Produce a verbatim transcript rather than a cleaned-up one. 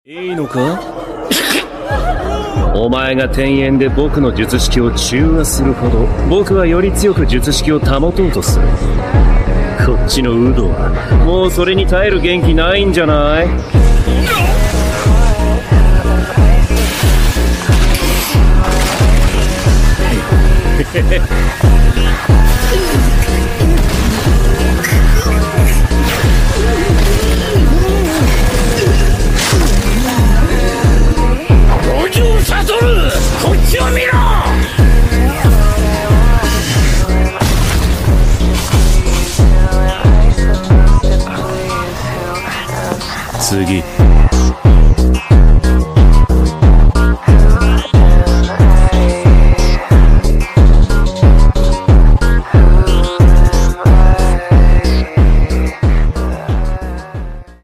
いいのかお前が天縁で僕の術式を中和するほど僕はより強く術式を保とうとする。こっちのウドはもうそれに耐える元気ないんじゃない？ 五条悟、こっちを見ろ。 次。